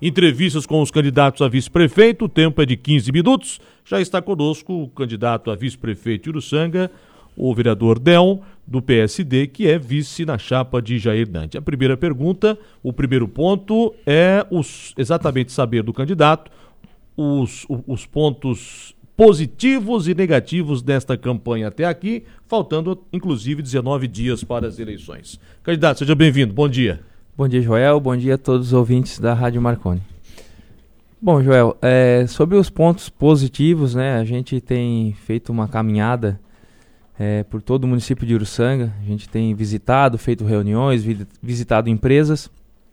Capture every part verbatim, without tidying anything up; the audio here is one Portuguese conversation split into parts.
entrevistas com os candidatos a vice-prefeito. O tempo é de quinze minutos. Já está conosco o candidato a vice-prefeito de Uruçanga, o vereador Del, do P S D, que é vice na chapa de Jair Nandi. A primeira pergunta, o primeiro ponto é os, exatamente saber do candidato os, os pontos positivos e negativos desta campanha até aqui, faltando inclusive dezenove dias para as eleições. Candidato, seja bem-vindo, bom dia. Bom dia, Joel, bom dia a todos os ouvintes da Rádio Marconi. Bom, Joel, é, sobre os pontos positivos, né, a gente tem feito uma caminhada é, por todo o município de Uruçanga, a gente tem visitado, feito reuniões, vi- visitado empresas,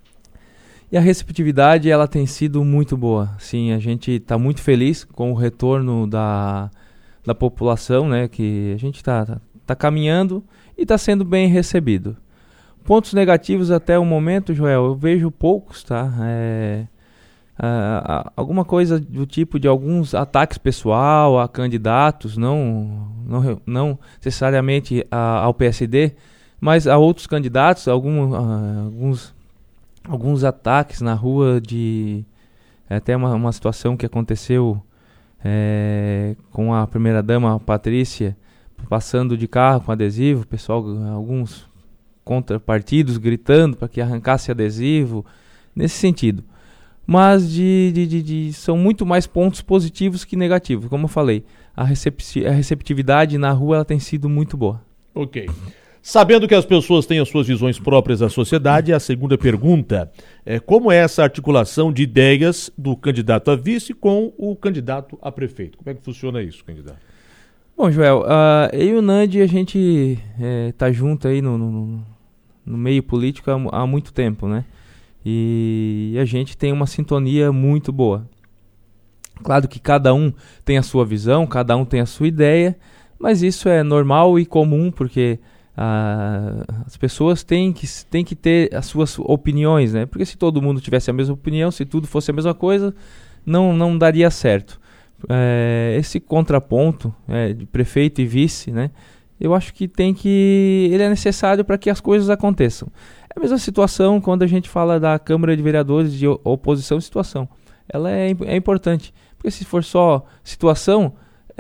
e a receptividade ela tem sido muito boa. Sim, a gente está muito feliz com o retorno da, da população, né, que a gente está tá, tá caminhando e está sendo bem recebido. Pontos negativos até o momento, Joel, eu vejo poucos, tá? É, a, a, alguma coisa do tipo de alguns ataques pessoal a candidatos, não, não, não necessariamente a, ao P S D, mas a outros candidatos, algum, a, alguns... alguns ataques na rua de é, até uma, uma situação que aconteceu é, com a primeira-dama Patrícia passando de carro com adesivo, pessoal, alguns contrapartidos gritando para que arrancasse adesivo, nesse sentido. Mas de, de, de, de, são muito mais pontos positivos que negativos. Como eu falei, a, recepti- a receptividade na rua ela tem sido muito boa. Ok. Sabendo que as pessoas têm as suas visões próprias da sociedade, a segunda pergunta é como é essa articulação de ideias do candidato a vice com o candidato a prefeito? Como é que funciona isso, candidato? Bom, Joel, uh, eu e o Nandi, a gente está é, junto aí no, no, no meio político há, há muito tempo, né? E a gente tem uma sintonia muito boa. Claro que cada um tem a sua visão, cada um tem a sua ideia, mas isso é normal e comum, porque Ah, as pessoas têm que, têm que ter as suas opiniões, né? Porque se todo mundo tivesse a mesma opinião, se tudo fosse a mesma coisa, não, não daria certo. É, esse contraponto é, de prefeito e vice, né? Eu acho que tem que ele é necessário para que as coisas aconteçam. É a mesma situação quando a gente fala da Câmara de Vereadores de oposição e situação. Ela é, é importante, porque se for só situação,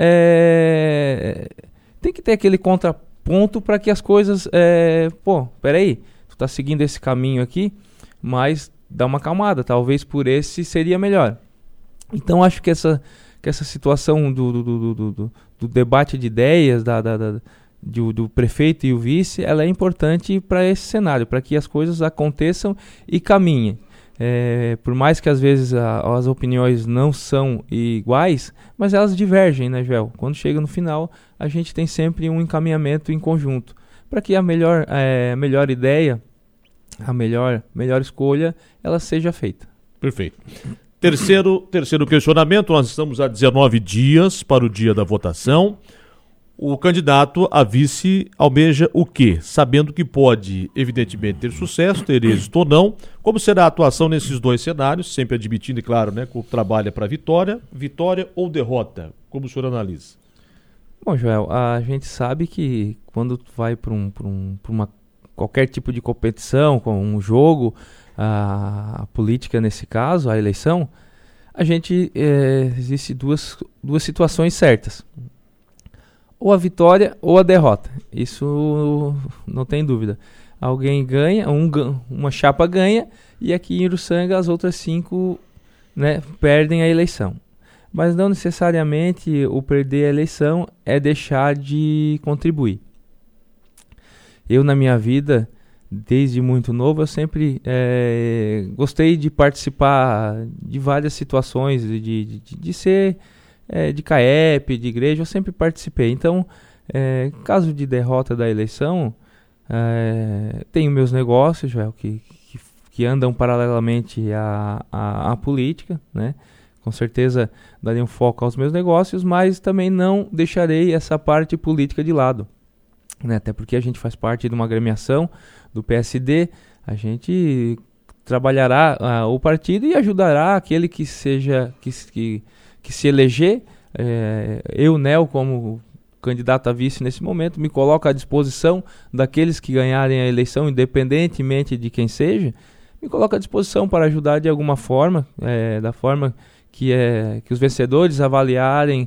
é, tem que ter aquele contraponto ponto para que as coisas, é, pô, peraí, tu tá seguindo esse caminho aqui, mas dá uma acalmada, talvez por esse seria melhor. Então acho que essa, que essa situação do, do, do, do, do, do debate de ideias da, da, da, do, do prefeito e o vice, ela é importante para esse cenário, para que as coisas aconteçam e caminhem. É, por mais que às vezes a, as opiniões não são iguais, mas elas divergem, né, Joel? Quando chega no final, a gente tem sempre um encaminhamento em conjunto, para que a melhor, é, melhor ideia, a melhor, melhor escolha, ela seja feita. Perfeito. Terceiro, terceiro questionamento, nós estamos a dezenove dias para o dia da votação. O candidato a vice almeja o quê? Sabendo que pode, evidentemente, ter sucesso, ter êxito ou não. Como será a atuação nesses dois cenários? Sempre admitindo, e claro, né, que o trabalho é para vitória, vitória ou derrota? Como o senhor analisa? Bom, Joel, a gente sabe que quando tu vai para um, para um, para uma, qualquer tipo de competição, com um jogo, a, a política nesse caso, a eleição, a gente, é, existe duas, duas situações certas. Ou a vitória ou a derrota. Isso não tem dúvida. Alguém ganha, um, uma chapa ganha, e aqui em Uruçanga as outras cinco, né, perdem a eleição. Mas não necessariamente o perder a eleição é deixar de contribuir. Eu, na minha vida, desde muito novo, eu sempre é, gostei de participar de várias situações, de, de, de ser... É, de C A E P, de igreja, eu sempre participei. Então, é, caso de derrota da eleição, é, tenho meus negócios, Joel, que, que, que andam paralelamente à, à, à política, né? Com certeza darei um foco aos meus negócios, mas também não deixarei essa parte política de lado, né? Até porque a gente faz parte de uma agremiação do P S D, a gente trabalhará uh, o partido e ajudará aquele que seja... que, que que se eleger, é, eu, Nel, como candidato a vice nesse momento, me coloco à disposição daqueles que ganharem a eleição, independentemente de quem seja, me coloco à disposição para ajudar de alguma forma, é, da forma que, é, que os vencedores avaliarem,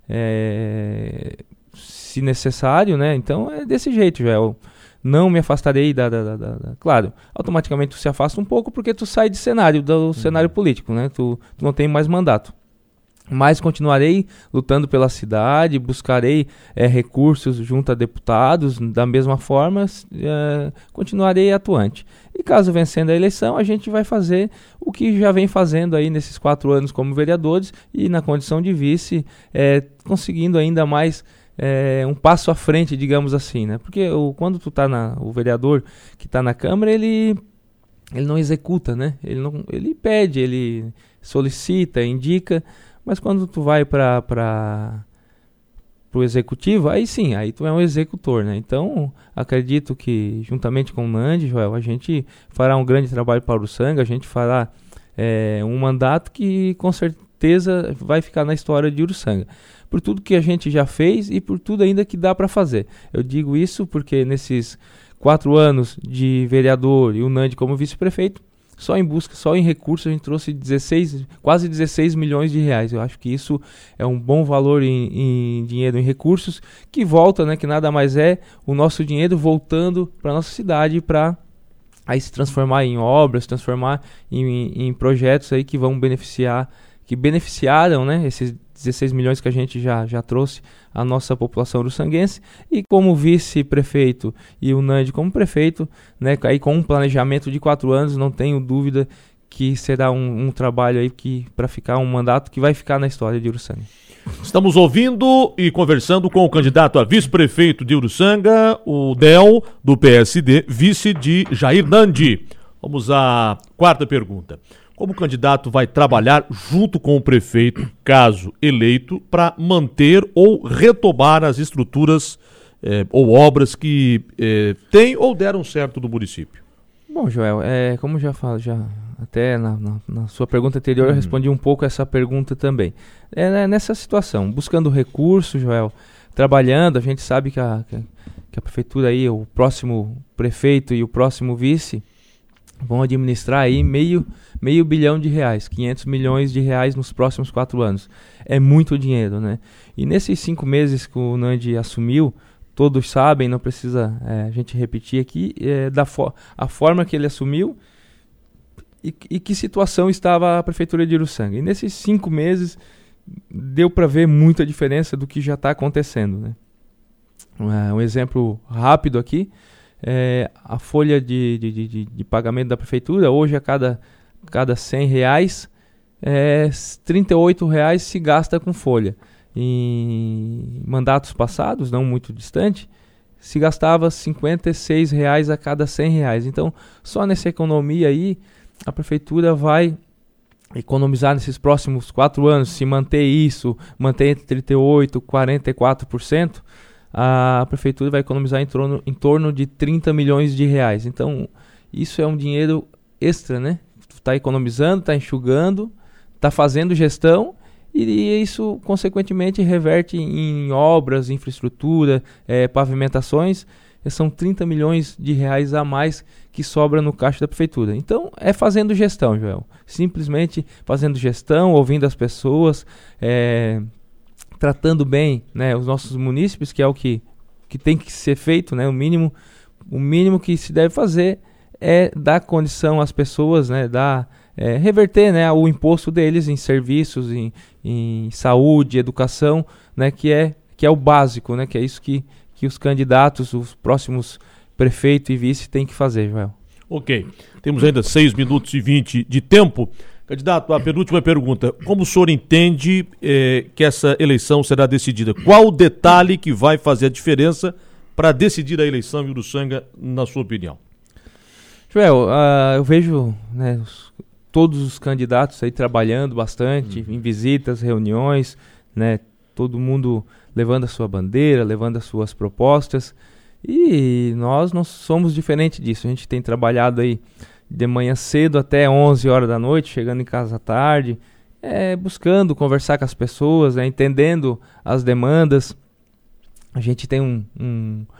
é, se necessário, né? Então é desse jeito, Joel. Não me afastarei da, da, da, da, da... Claro, automaticamente tu se afasta um pouco porque tu sai de cenário, do uhum. cenário político, né? Tu, tu não tem mais mandato. Mas continuarei lutando pela cidade, buscarei é, recursos junto a deputados, da mesma forma, é, continuarei atuante. E caso vencendo a eleição, a gente vai fazer o que já vem fazendo aí nesses quatro anos como vereadores e na condição de vice, é, conseguindo ainda mais é, um passo à frente, digamos assim, né? Porque o, quando tu tá na, o vereador que está na Câmara, ele, ele não executa, né? Ele, não, ele pede, ele solicita, indica. Mas quando tu vai para para o executivo, aí sim, aí tu é um executor, né? Então, acredito que juntamente com o Nandi, Joel, a gente fará um grande trabalho para o Uruçanga, a gente fará é, um mandato que com certeza vai ficar na história de Uruçanga. Por tudo que a gente já fez e por tudo ainda que dá para fazer. Eu digo isso porque nesses quatro anos de vereador e o Nandi como vice-prefeito, só em busca, só em recursos a gente trouxe dezesseis, quase dezesseis milhões de reais. Eu acho que isso é um bom valor em, em dinheiro, em recursos, que volta, né, que nada mais é o nosso dinheiro voltando para a nossa cidade para aí se transformar em obras, transformar em, em projetos aí que vão beneficiar, que beneficiaram, né, esses dezesseis milhões que a gente já, já trouxe à nossa população uruçanguense. E como vice-prefeito e o Nandi como prefeito, né, aí com um planejamento de quatro anos, não tenho dúvida que será um, um trabalho aí que para ficar um mandato que vai ficar na história de Uruçanga. Estamos ouvindo e conversando com o candidato a vice-prefeito de Uruçanga, o Del, do P S D, vice de Jair Nandi. Vamos à quarta pergunta. Como o candidato vai trabalhar junto com o prefeito, caso eleito, para manter ou retomar as estruturas eh, ou obras que eh, têm ou deram certo no município? Bom, Joel, é, como já falo, já até na, na, na sua pergunta anterior, uhum. eu respondi um pouco essa pergunta também. É, né, nessa situação, buscando recursos, Joel, trabalhando, a gente sabe que a, que, que a prefeitura aí, o próximo prefeito e o próximo vice vão administrar aí meio, meio bilhão de reais, quinhentos milhões de reais nos próximos quatro anos. É muito dinheiro, né? E nesses cinco meses que o Nandi assumiu, todos sabem, não precisa é, a gente repetir aqui, é, da fo- a forma que ele assumiu e, e que situação estava a prefeitura de Uruçanga. E nesses cinco meses deu para ver muita diferença do que já está acontecendo, né? Uh, um exemplo rápido aqui, é, a folha de, de, de, de pagamento da prefeitura, hoje a cada, cada cem reais, é, trinta e oito reais se gasta com folha. Em mandatos passados, não muito distante, se gastava cinquenta e seis reais a cada cem reais. Então, só nessa economia aí, a prefeitura vai economizar nesses próximos quatro anos, se manter isso, manter entre trinta e oito por cento e quarenta e quatro por cento, a prefeitura vai economizar em torno, em torno de trinta milhões de reais. Então, isso é um dinheiro extra, né? Tu está economizando, está enxugando, está fazendo gestão e isso, consequentemente, reverte em obras, infraestrutura, é, pavimentações. São trinta milhões de reais a mais que sobra no caixa da prefeitura. Então, é fazendo gestão, Joel. Simplesmente fazendo gestão, ouvindo as pessoas, é, tratando bem, né, os nossos munícipes, que é o que, que tem que ser feito, né, o mínimo, o mínimo que se deve fazer é dar condição às pessoas, né, dar, é, reverter, né, o imposto deles em serviços, em, em saúde, educação, né, que é, que é o básico, né, que é isso que, que os candidatos, os próximos prefeito e vice têm que fazer, Joel. Ok, temos ainda seis minutos e vinte de tempo. Candidato, a penúltima pergunta. Como o senhor entende eh, que essa eleição será decidida? Qual o detalhe que vai fazer a diferença para decidir a eleição em Uruçanga, na sua opinião? Joel, uh, eu vejo, né, os, todos os candidatos aí trabalhando bastante, uhum. em visitas, reuniões, né, todo mundo levando a sua bandeira, levando as suas propostas, e nós não somos diferente disso. A gente tem trabalhado aí de manhã cedo até onze horas da noite, chegando em casa à tarde, é, buscando conversar com as pessoas, né, entendendo as demandas. A gente tem um, um,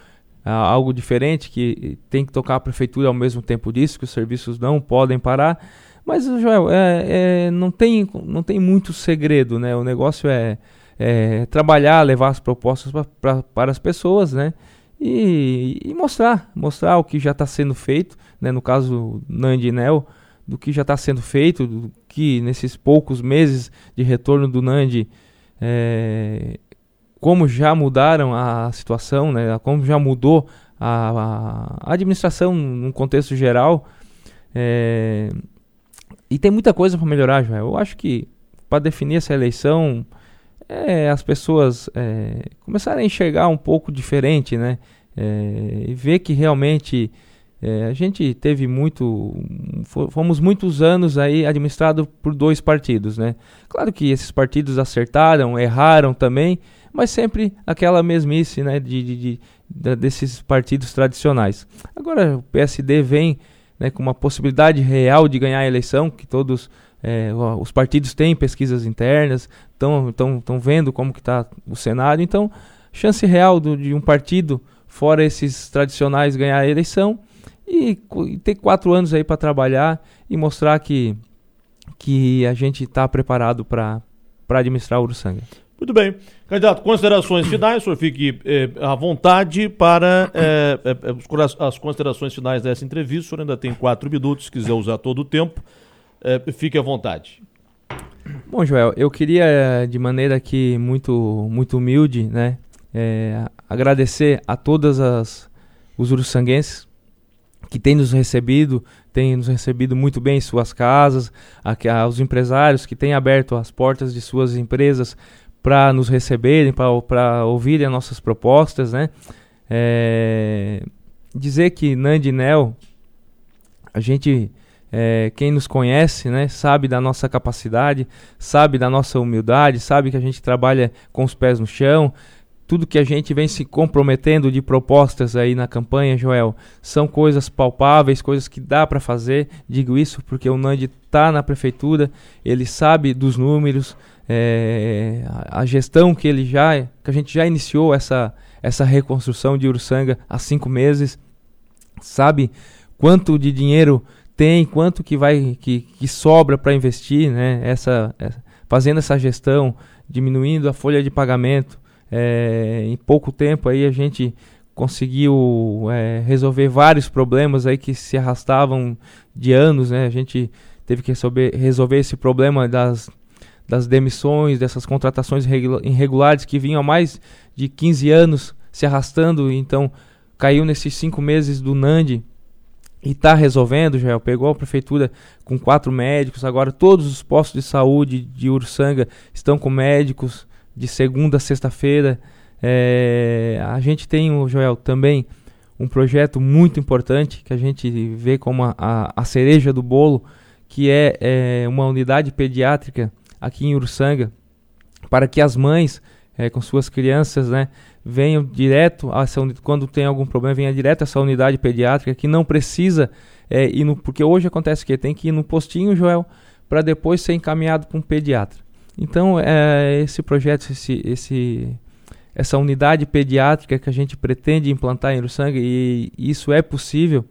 algo diferente, que tem que tocar a prefeitura ao mesmo tempo disso, que os serviços não podem parar. Mas, Joel, é, é, não, tem, não tem muito segredo, né? O negócio é, é trabalhar, levar as propostas pra, pra, para as pessoas, né? E, e mostrar, mostrar o que já está sendo feito, né? No caso Nandi e Nel, do que já está sendo feito, do que nesses poucos meses de retorno do Nandi, é, como já mudaram a situação, né? Como já mudou a, a administração num contexto geral. É, e tem muita coisa para melhorar, Joel. Eu acho que para definir essa eleição, é, as pessoas é, começarem a enxergar um pouco diferente, né? É, e ver que realmente é, a gente teve muito, fomos muitos anos aí administrado por dois partidos, né? Claro que esses partidos acertaram, erraram também, mas sempre aquela mesmice, né, de, de, de, de, desses partidos tradicionais. Agora o P S D vem, né, com uma possibilidade real de ganhar a eleição, que todos é, os partidos têm pesquisas internas, estão vendo como que está o cenário, então chance real do, de um partido, fora esses tradicionais, ganhar a eleição e, e ter quatro anos aí para trabalhar e mostrar que, que a gente está preparado para administrar Uruçanga. Muito bem. Candidato, considerações finais, o senhor fique eh, à vontade para eh, eh, as considerações finais dessa entrevista. O senhor ainda tem quatro minutos, se quiser usar todo o tempo, eh, fique à vontade. Bom, Joel, eu queria, de maneira aqui muito, muito humilde, né, eh, agradecer a todas as, os uruçanguenses que têm nos recebido, têm nos recebido muito bem em suas casas, a, aos empresários que têm aberto as portas de suas empresas para nos receberem, para ouvirem as nossas propostas, né? É, dizer que Nandi e Nel, a gente, é, quem nos conhece, né, sabe da nossa capacidade, sabe da nossa humildade, sabe que a gente trabalha com os pés no chão. Tudo que a gente vem se comprometendo de propostas aí na campanha, Joel, são coisas palpáveis, coisas que dá para fazer. Digo isso porque o Nandi está na prefeitura, ele sabe dos números, é, a, a gestão que ele já, que a gente já iniciou essa, essa reconstrução de Uruçanga há cinco meses, sabe quanto de dinheiro tem, quanto que vai, que, que sobra para investir, né? Essa, essa, fazendo essa gestão, diminuindo a folha de pagamento. É, em pouco tempo aí a gente conseguiu é, resolver vários problemas aí que se arrastavam de anos, né? A gente teve que resolver, resolver esse problema das, das demissões, dessas contratações irregulares que vinham há mais de quinze anos se arrastando. Então caiu nesses cinco meses do Nandi e está resolvendo, já pegou a prefeitura com quatro médicos, agora todos os postos de saúde de Uruçanga estão com médicos de segunda a sexta-feira. É, a gente tem, o Joel, também um projeto muito importante que a gente vê como a, a, a cereja do bolo, que é, é uma unidade pediátrica aqui em Uruçanga, para que as mães é, com suas crianças, né, venham direto a essa, quando tem algum problema, venha direto a essa unidade pediátrica, que não precisa é, ir no, porque hoje acontece que tem que ir no postinho, Joel, para depois ser encaminhado para um pediatra. Então, é, esse projeto, esse, esse, essa unidade pediátrica que a gente pretende implantar em Uruçanga, e isso é possível,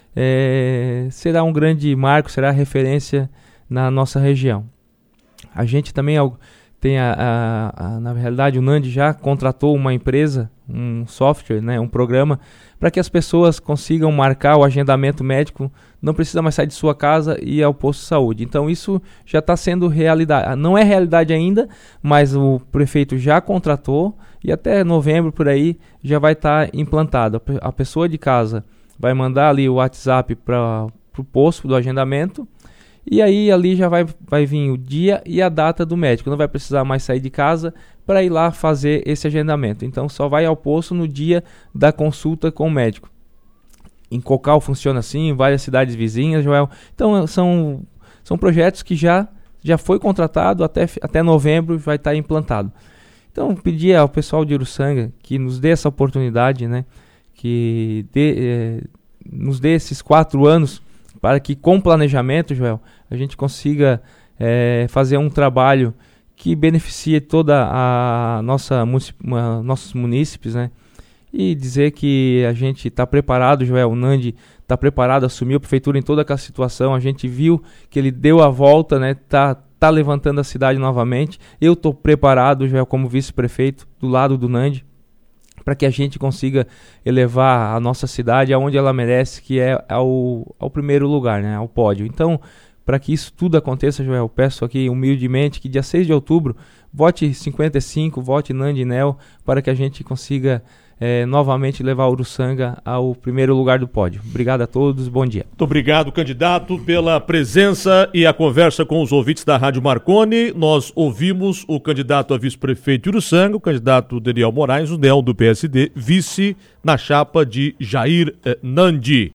é, será um grande marco, será referência na nossa região. A gente também tem, a, a, a, na realidade, o Nandi já contratou uma empresa, um software, né, um programa, para que as pessoas consigam marcar o agendamento médico, não precisa mais sair de sua casa e ir ao posto de saúde. Então isso já está sendo realidade. Não é realidade ainda, mas o prefeito já contratou e até novembro por aí já vai estar tá implantado. A pessoa de casa vai mandar ali o WhatsApp para o posto do agendamento, e aí ali já vai, vai vir o dia e a data do médico. Não vai precisar mais sair de casa para ir lá fazer esse agendamento. Então só vai ao posto no dia da consulta com o médico. Em Cocal funciona assim, em várias cidades vizinhas, Joel. Então são, são projetos que já, já foi contratado, até, até novembro vai estar implantado. Então pedir ao pessoal de Uruçanga que nos dê essa oportunidade, né, que dê, eh, nos dê esses quatro anos para que com planejamento, Joel, a gente consiga é, fazer um trabalho que beneficie toda a nossa nossos munícipes, né? E dizer que a gente está preparado, Joel, o Nandi está preparado, assumiu a prefeitura em toda aquela situação, a gente viu que ele deu a volta, né? Tá, tá levantando a cidade novamente. Eu estou preparado, Joel, como vice-prefeito, do lado do Nandi, para que a gente consiga elevar a nossa cidade aonde ela merece, que é ao, ao primeiro lugar, né? Ao pódio. Então, para que isso tudo aconteça, Joel, eu peço aqui humildemente que dia seis de outubro, vote cinquenta e cinco, vote Nandi Nel, para que a gente consiga É, novamente levar a Uruçanga ao primeiro lugar do pódio. Obrigado a todos, bom dia. Muito obrigado, candidato, pela presença e a conversa com os ouvintes da Rádio Marconi. Nós ouvimos o candidato a vice-prefeito de Uruçanga, o candidato Daniel Moraes, o Nel do P S D, vice na chapa de Jair eh, Nandi.